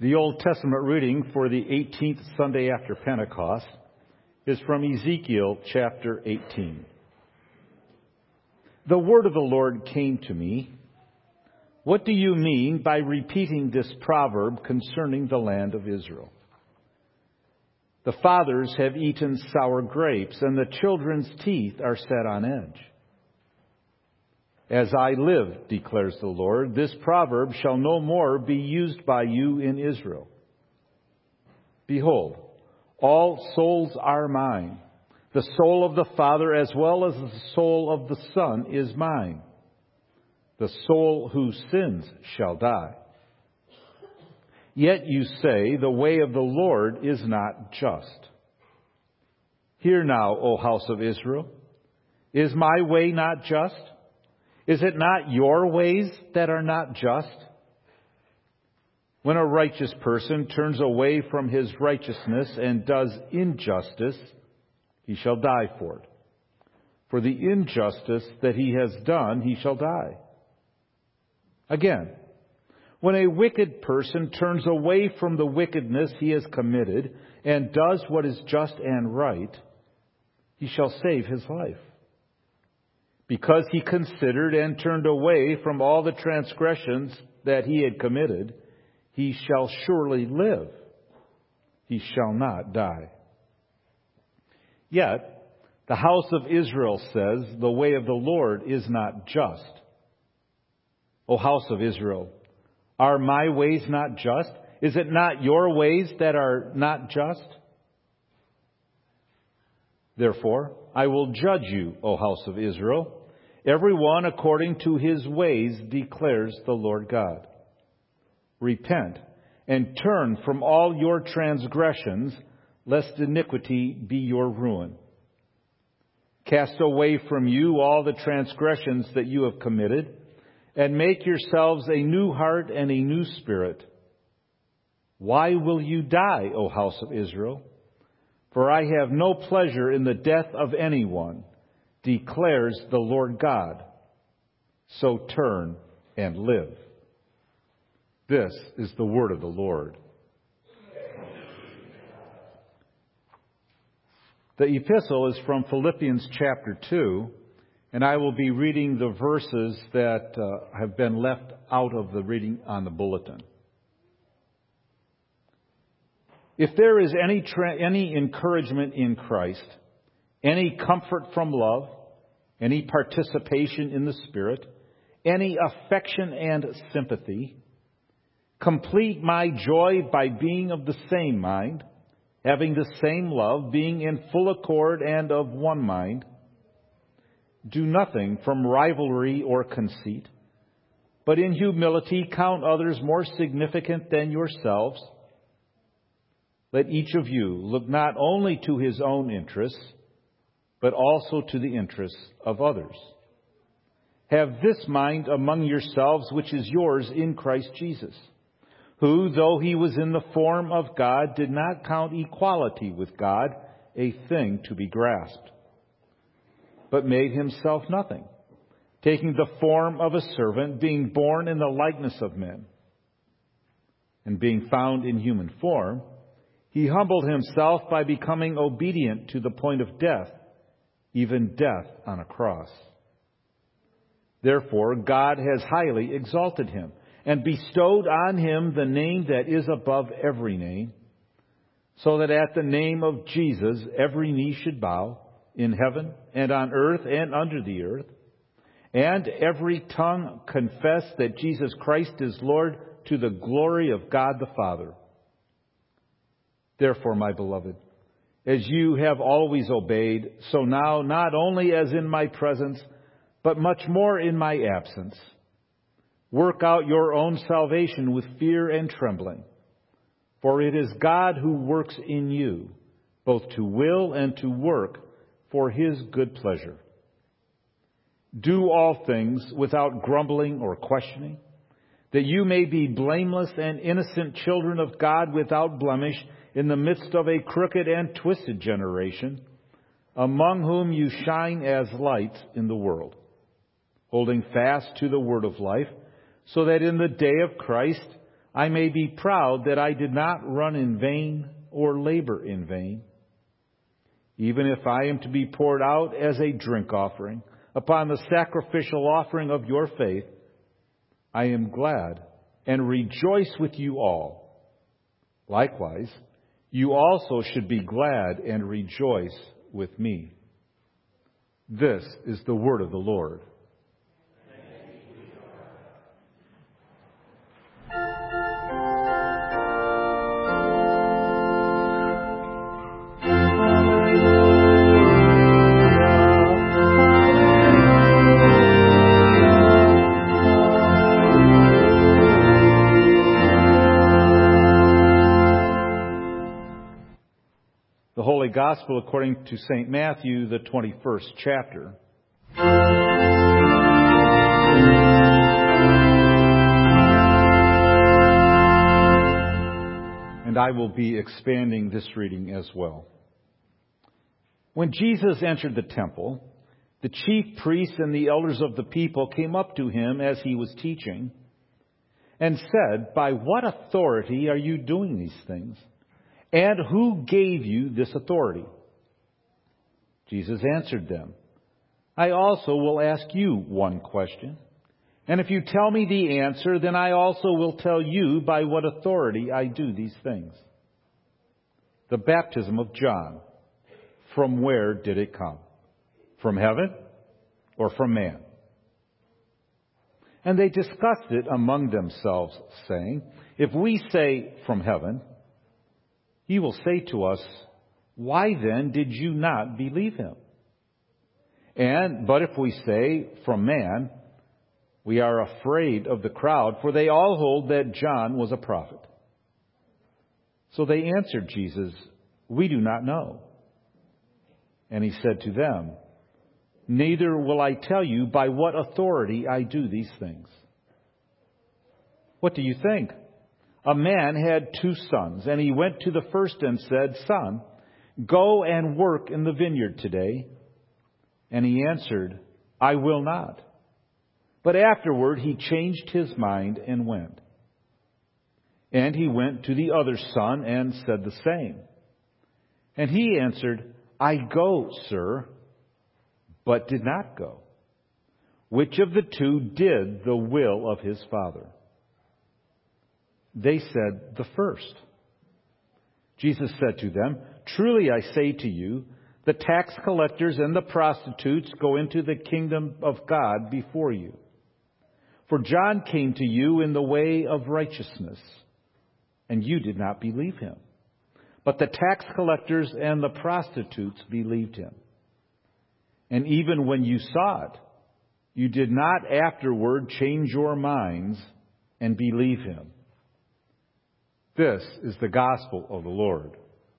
The Old Testament reading for the 18th Sunday after Pentecost is from Ezekiel chapter 18. The word of the Lord came to me. What do you mean by repeating this proverb concerning the land of Israel? The fathers have eaten sour grapes, and the children's teeth are set on edge. As I live, declares the Lord, this proverb shall no more be used by you in Israel. Behold, all souls are mine. The soul of the Father as well as the soul of the Son is mine. The soul who sins shall die. Yet you say, the way of the Lord is not just. Hear now, O house of Israel. Is my way not just? Is it not your ways that are not just? When a righteous person turns away from his righteousness and does injustice, he shall die for it. For the injustice that he has done, he shall die. Again, when a wicked person turns away from the wickedness he has committed and does what is just and right, he shall save his life. Because he considered and turned away from all the transgressions that he had committed, he shall surely live. He shall not die. Yet, the house of Israel says, the way of the Lord is not just. O house of Israel, are my ways not just? Is it not your ways that are not just? Therefore, I will judge you, O house of Israel, everyone according to his ways, declares the Lord God. Repent and turn from all your transgressions, lest iniquity be your ruin. Cast away from you all the transgressions that you have committed, and make yourselves a new heart and a new spirit. Why will you die, O house of Israel? For I have no pleasure in the death of anyone, declares the Lord God. So turn and live. This is the word of the Lord. The epistle is from Philippians chapter 2, and I will be reading the verses that have been left out of the reading on the bulletin. If there is any encouragement in Christ, any comfort from love, any participation in the Spirit, any affection and sympathy, complete my joy by being of the same mind, having the same love, being in full accord and of one mind. Do nothing from rivalry or conceit, but in humility count others more significant than yourselves. Let each of you look not only to his own interests, but also to the interests of others. Have this mind among yourselves, which is yours in Christ Jesus, who, though he was in the form of God, did not count equality with God a thing to be grasped, but made himself nothing, taking the form of a servant, being born in the likeness of men. And being found in human form, he humbled himself by becoming obedient to the point of death, even death on a cross. Therefore, God has highly exalted him and bestowed on him the name that is above every name, so that at the name of Jesus every knee should bow, in heaven and on earth and under the earth, and every tongue confess that Jesus Christ is Lord, to the glory of God the Father. Therefore, my beloved, as you have always obeyed, so now, not only as in my presence, but much more in my absence, work out your own salvation with fear and trembling. For it is God who works in you, both to will and to work for his good pleasure. Do all things without grumbling or questioning, that you may be blameless and innocent children of God without blemish in the midst of a crooked and twisted generation, among whom you shine as lights in the world, holding fast to the word of life, so that in the day of Christ, I may be proud that I did not run in vain or labor in vain. Even if I am to be poured out as a drink offering upon the sacrificial offering of your faith, I am glad and rejoice with you all. Likewise, you also should be glad and rejoice with me. This is the word of the Lord. The Holy Gospel according to St. Matthew, the 21st chapter. And I will be expanding this reading as well. When Jesus entered the temple, the chief priests and the elders of the people came up to him as he was teaching and said, "By what authority are you doing these things? And who gave you this authority?" Jesus answered them, "I also will ask you one question. And if you tell me the answer, then I also will tell you by what authority I do these things. The baptism of John, from where did it come? From heaven or from man?" And they discussed it among themselves, saying, "If we say from heaven, he will say to us, 'Why then did you not believe him?' But if we say from man, we are afraid of the crowd, for they all hold that John was a prophet." So they answered Jesus, "We do not know." And he said to them, "Neither will I tell you by what authority I do these things. What do you think? A man had 2 sons, and he went to the first and said, 'Son, go and work in the vineyard today.' And he answered, 'I will not.' But afterward he changed his mind and went. And he went to the other son and said the same. And he answered, 'I go, sir,' but did not go. Which of the 2 did the will of his father?" They said, "The first." Jesus said to them, "Truly I say to you, the tax collectors and the prostitutes go into the kingdom of God before you. For John came to you in the way of righteousness, and you did not believe him. But the tax collectors and the prostitutes believed him. And even when you saw it, you did not afterward change your minds and believe him." This is the gospel of the Lord.